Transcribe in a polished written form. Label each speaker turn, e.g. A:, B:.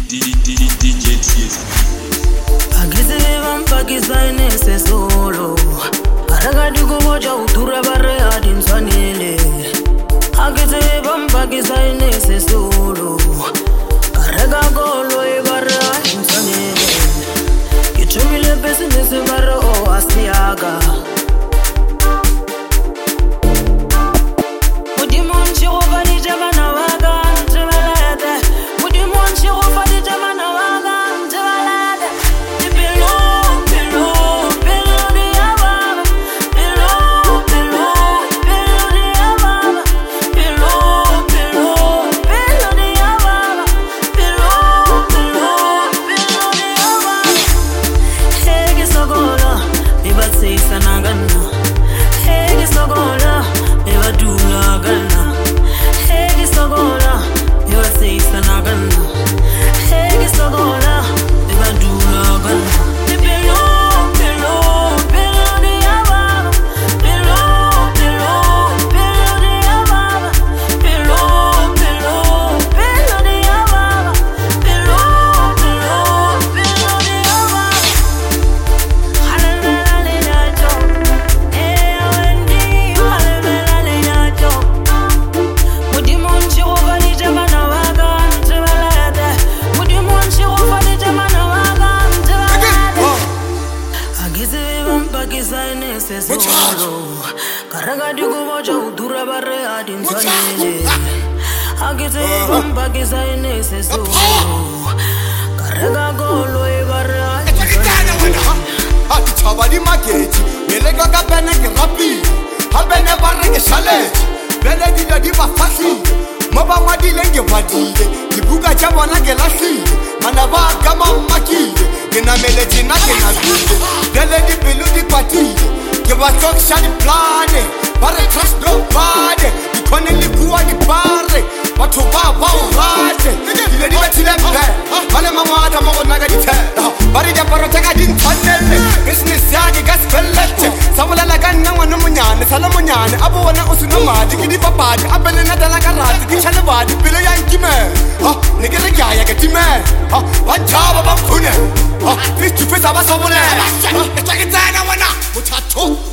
A: DJ TS.
B: Agisiva mpakisane sesolo Aragadi kumoja udura bare hadi mswanile Agisiva mpakisane sesolo Araga golo ibare hadi mswanile Kichumile business bare o asiaga Mudimon chiroba ni jamana waga mtimalade Mudimon chiroba ni jamana waga mtimalade Karagadi kumoja udura bare hadi mswanile Agisiva mpakisane sesolo Karaga golo ibare hadi mswanile
C: Hati chabali mageti Melega ka bene ke rapi Habene bare ke challenge Bene dilo di bafasi Moba wadile nge wadile Kibuga jabona ke lasi Manaba kama makile Kena mele jina kena vile Dele di bilu di patile Give a talk shiny plane, but I trust nobody. You can't live who are the barre, but to Baba Rate. You let it to them there. Manama, the Monaga, but the Parataga didn't tunnel. Business Yagi gas pellet. Savala Lagana, Namunian, Salamunian, Abuana Usunoma, the Kiddy Papa, Abel and Adalagarat, the Chalabad, Billy Yankime. Nigga, I get him. One job about Pune. Fish to face our someone. It's like it's Muchacho.